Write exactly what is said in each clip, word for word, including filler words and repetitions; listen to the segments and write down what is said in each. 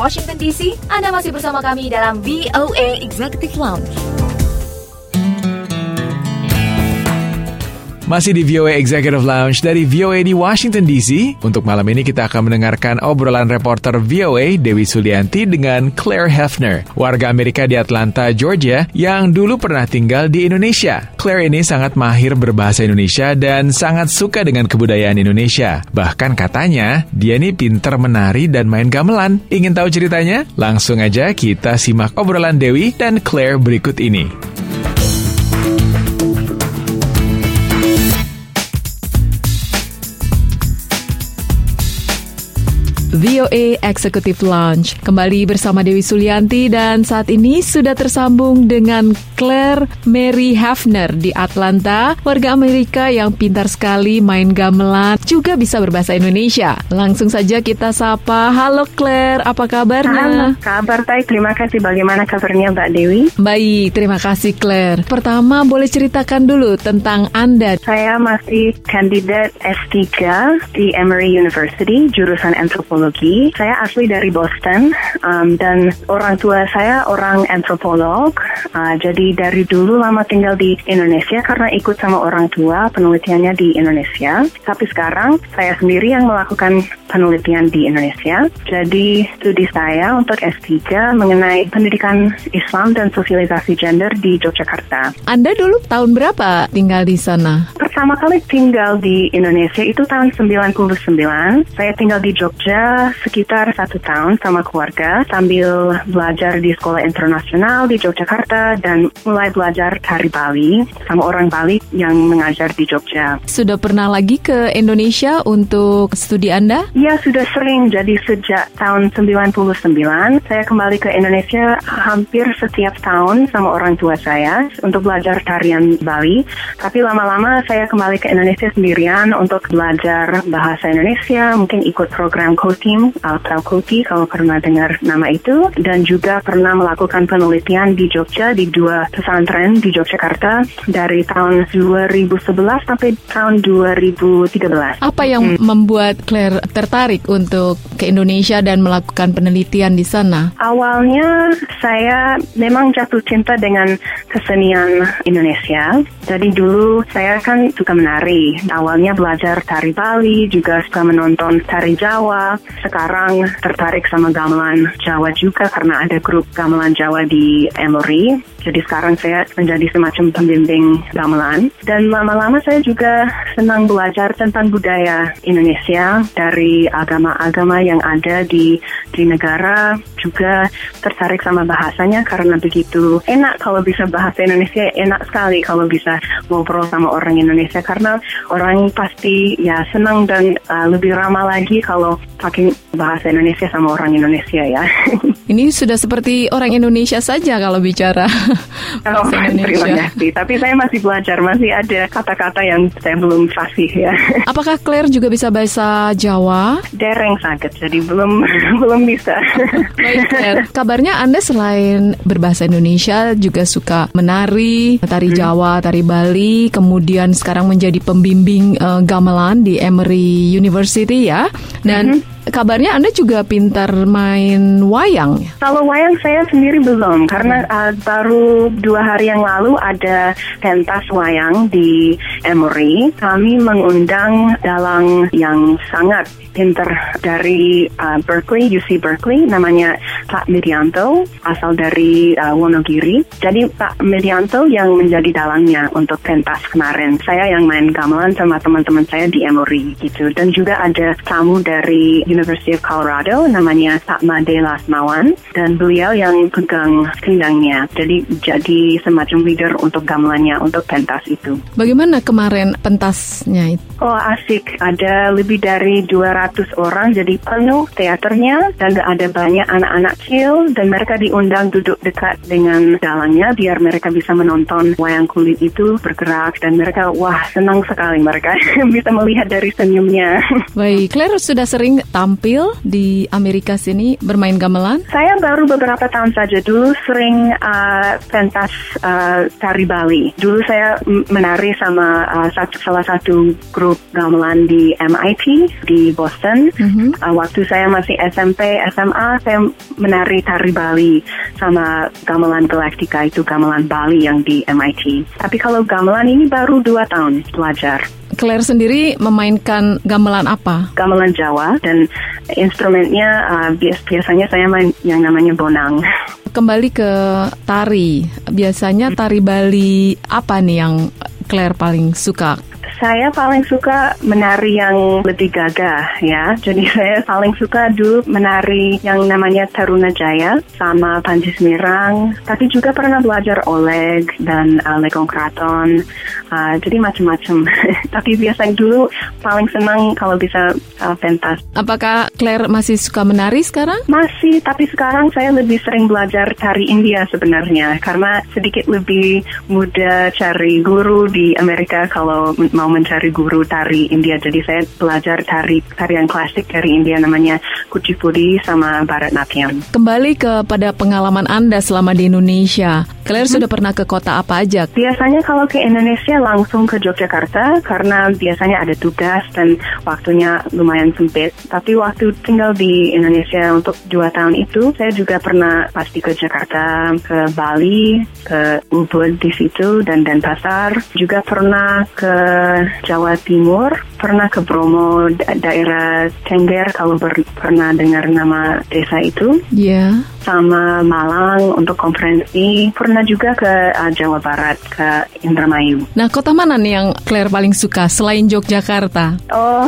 Washington D C. Anda masih bersama kami dalam V O A Executive Lounge. Masih di V O A Executive Lounge dari V O A di Washington D C. Untuk malam ini kita akan mendengarkan obrolan reporter V O A Dewi Sulianti dengan Claire Hefner, warga Amerika di Atlanta, Georgia, yang dulu pernah tinggal di Indonesia. Claire ini sangat mahir berbahasa Indonesia dan sangat suka dengan kebudayaan Indonesia. Bahkan katanya, dia ini pintar menari dan main gamelan. Ingin tahu ceritanya? Langsung aja kita simak obrolan Dewi dan Claire berikut ini. V O A Executive Lounge kembali bersama Dewi Sulianti dan saat ini sudah tersambung dengan Claire Mary Hefner di Atlanta, warga Amerika yang pintar sekali main gamelan, juga bisa berbahasa Indonesia. Langsung saja kita sapa. Halo Claire, apa kabarnya? Halo, kabar baik, terima kasih. Bagaimana kabarnya Mbak Dewi? Baik, terima kasih Claire. Pertama, boleh ceritakan dulu tentang Anda. Saya masih kandidat S tiga di Emory University, jurusan antropologi. Saya asli dari Boston um, dan orang tua saya orang antropolog. Uh, jadi dari dulu lama tinggal di Indonesia karena ikut sama orang tua penelitiannya di Indonesia. Tapi sekarang saya sendiri yang melakukan penelitian di Indonesia. Jadi studi saya untuk S tiga mengenai pendidikan Islam dan sosialisasi gender di Yogyakarta. Anda dulu tahun berapa tinggal di sana? Pertama kali tinggal di Indonesia itu tahun sembilan puluh sembilan. Saya tinggal di Jogja sekitar satu tahun sama keluarga sambil belajar di sekolah internasional di Yogyakarta dan mulai belajar tari Bali sama orang Bali yang mengajar di Jogja. Sudah pernah lagi ke Indonesia untuk studi Anda? Ya, sudah sering. Jadi sejak tahun sembilan puluh sembilan saya kembali ke Indonesia hampir setiap tahun sama orang tua saya untuk belajar tarian Bali. Tapi lama-lama saya kembali ke Indonesia sendirian untuk belajar bahasa Indonesia, mungkin ikut program Kotim atau Koti kalau pernah dengar nama itu, dan juga pernah melakukan penelitian di Jogja di dua pesantren di Yogyakarta dari tahun dua ribu sebelas sampai tahun dua ribu tiga belas. Apa yang hmm. membuat Claire tertarik untuk ke Indonesia dan melakukan penelitian di sana? Awalnya saya memang jatuh cinta dengan kesenian Indonesia. Jadi dulu saya kan suka menari. Awalnya belajar tari Bali, juga suka menonton tari Jawa. Sekarang tertarik sama gamelan Jawa juga karena ada grup gamelan Jawa di Emory. Jadi sekarang saya menjadi semacam pembimbing gamelan. Dan lama-lama saya juga senang belajar tentang budaya Indonesia dari agama-agama yang ada di di negara. Juga tertarik sama bahasanya karena begitu enak kalau bisa bahasa Indonesia. Enak sekali kalau bisa ngobrol sama orang Indonesia karena orang pasti ya senang dan uh, lebih ramah lagi kalau pakai bahasa Indonesia sama orang Indonesia ya. Ini sudah seperti orang Indonesia saja kalau bicara oh, bahasa Indonesia. Terima kasih. Tapi saya masih belajar, masih ada kata-kata yang saya belum fasih ya. Apakah Claire juga bisa bahasa Jawa? Dereng sangat, jadi belum belum bisa. Baik Claire, kabarnya Anda selain berbahasa Indonesia juga suka menari, tari hmm. Jawa, tari Bali, kemudian sekarang menjadi pembimbing uh, gamelan di Emory University ya. Dan hmm. kabarnya Anda juga pintar main wayang. Kalau wayang saya sendiri belum, karena uh, baru dua hari yang lalu ada pentas wayang di Emory. Kami mengundang dalang yang sangat pintar dari uh, Berkeley, U C Berkeley, namanya Pak Midianto, asal dari uh, Wonogiri. Jadi Pak Midianto yang menjadi dalangnya untuk pentas kemarin. Saya yang main gamelan sama teman-teman saya di Emory gitu. Dan juga ada tamu dari University of Colorado, namanya Pak Made Lasmawan, dan beliau yang pegang kendangnya. Jadi jadi semacam leader untuk gamelannya untuk pentas itu. Bagaimana kemarin pentasnya itu? Oh asik, ada lebih dari dua ratus orang, jadi penuh teaternya dan ada banyak anak-anak kecil dan mereka diundang duduk dekat dengan dalangnya biar mereka bisa menonton wayang kulit itu bergerak dan mereka wah senang sekali mereka bisa melihat dari senyumnya. Baik, Claire sudah sering tampil di Amerika sini bermain gamelan? Saya baru beberapa tahun saja. Dulu sering uh, pentas uh, tari Bali. Dulu saya menari sama uh, satu, salah satu grup gamelan di M I T di Boston. Mm-hmm. Uh, waktu saya masih S M P, S M A, saya menari tari Bali sama gamelan Galactica, itu gamelan Bali yang di M I T. Tapi kalau gamelan ini baru dua tahun belajar. Claire sendiri memainkan gamelan apa? Gamelan Jawa dan instrumennya uh, bias, biasanya saya main yang namanya bonang. Kembali ke tari, biasanya tari Bali apa nih yang Claire paling suka? Saya paling suka menari yang lebih gagah ya. Jadi saya paling suka dulu menari yang namanya Taruna Jaya sama Panji Semirang. Tapi juga pernah belajar Oleg dan uh, Legong Kraton. Uh, jadi macam-macam. Tapi biasanya dulu paling senang kalau bisa uh, pentas. Apakah Claire masih suka menari sekarang? Masih, tapi sekarang saya lebih sering belajar tari India sebenarnya. Karena sedikit lebih mudah cari guru di Amerika kalau mau mencari guru tari India. Jadi saya belajar tari tarian klasik dari India namanya Kuchipudi sama Bharatnatyam. Kembali kepada pengalaman Anda selama di Indonesia. Claire hmm. sudah pernah ke kota apa aja? Biasanya kalau ke Indonesia langsung ke Yogyakarta karena biasanya ada tugas dan waktunya lumayan sempit. Tapi waktu tinggal di Indonesia untuk dua tahun itu, saya juga pernah pasti ke Jakarta, ke Bali, ke Ubud di situ dan Denpasar. Juga pernah ke Jawa Timur, pernah ke Bromo, da- daerah Tengger kalau ber- pernah dengar nama desa itu. Iya. Yeah. Sama Malang untuk konferensi. Pernah juga ke uh, Jawa Barat, ke Indramayu. Nah, kota mana nih yang Claire paling suka selain Yogyakarta? Oh,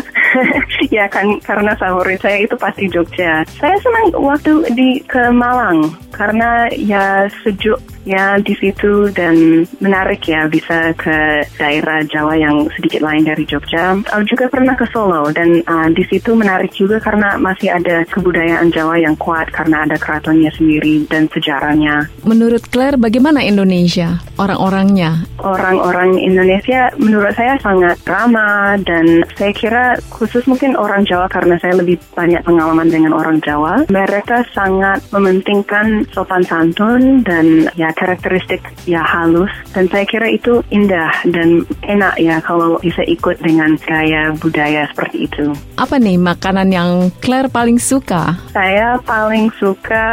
ya kan karena favorit saya itu pasti Jogja. Saya senang waktu di ke Malang karena ya sejuk ya di situ dan menarik ya bisa ke daerah Jawa yang sedikit lain dari Jogja. Uh, juga pernah ke Solo dan uh, di situ menarik juga karena masih ada kebudayaan Jawa yang kuat karena ada keratonnya sendiri dan sejarahnya. Menurut Claire, bagaimana Indonesia? Orang-orangnya? Orang-orang Indonesia menurut saya sangat ramah dan saya kira khusus mungkin orang Jawa karena saya lebih banyak pengalaman dengan orang Jawa. Mereka sangat mementingkan sopan santun dan ya karakteristik ya halus dan saya kira itu indah dan enak ya kalau bisa ikut dengan gaya budaya seperti itu. Apa nih makanan yang Claire paling suka? Saya paling suka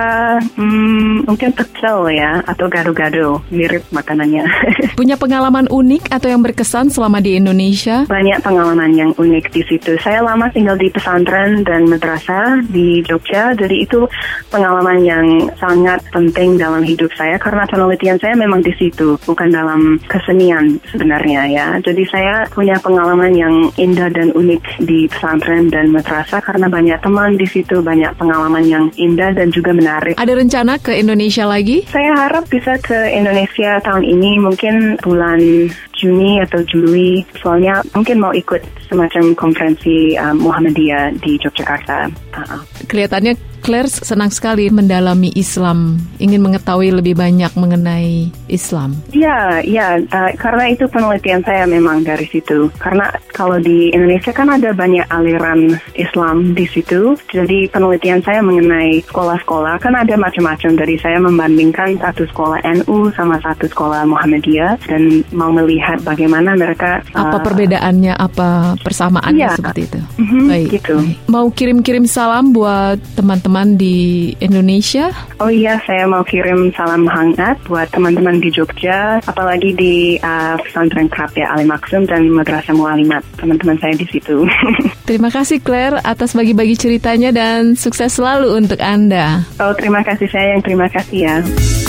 hmm, mungkin pecel ya atau gado-gado, mirip makanannya. Punya pengalaman unik atau yang berkesan selama di Indonesia? Banyak pengalaman yang unik di situ. Saya lama tinggal di pesantren dan madrasah di Jogja, jadi itu pengalaman yang sangat penting dalam hidup saya karena penelitian saya memang di situ, bukan dalam kesenian sebenarnya ya. Jadi saya punya pengalaman yang indah dan unik di pesantren dan madrasah karena banyak teman di situ, banyak pengalaman yang indah dan juga menarik. Ada rencana ke Indonesia lagi? Saya harap bisa ke Indonesia tahun ini, mungkin bulan Juni atau Juli, soalnya mungkin mau ikut semacam konferensi um, Muhammadiyah di Yogyakarta. Uh-uh. Kelihatannya Claire senang sekali mendalami Islam, ingin mengetahui lebih banyak mengenai Islam. Ya, ya, uh, karena itu penelitian saya memang dari situ. Karena kalau di Indonesia kan ada banyak aliran Islam di situ, jadi penelitian saya mengenai sekolah-sekolah kan ada macam-macam. Dari saya membandingkan satu sekolah N U sama satu sekolah Muhammadiyah dan mau melihat bagaimana mereka. Apa uh, perbedaannya, apa persamaannya ya, seperti itu. Mm-hmm, baik, gitu. baik. Mau kirim-kirim salam buat teman-teman di Indonesia? Oh iya, saya mau kirim salam hangat buat teman-teman di Jogja, apalagi di uh, pesantren Krapya Ali Maksum dan Madrasah Mualimat, teman-teman saya di situ. Terima kasih Claire atas bagi-bagi ceritanya dan sukses selalu untuk Anda. Oh, terima kasih sayang, terima kasih ya.